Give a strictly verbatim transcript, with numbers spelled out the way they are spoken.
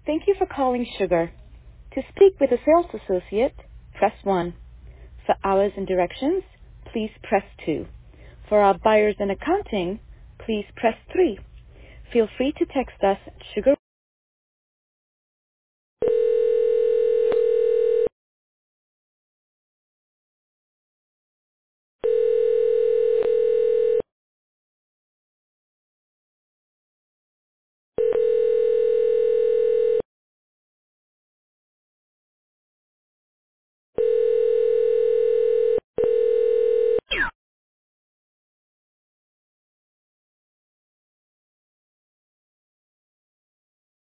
Thank you for calling Sugar. To speak with a sales associate, press one. For hours and directions, please press two. For our buyers and accounting, please press three. Feel free to text us at Sugar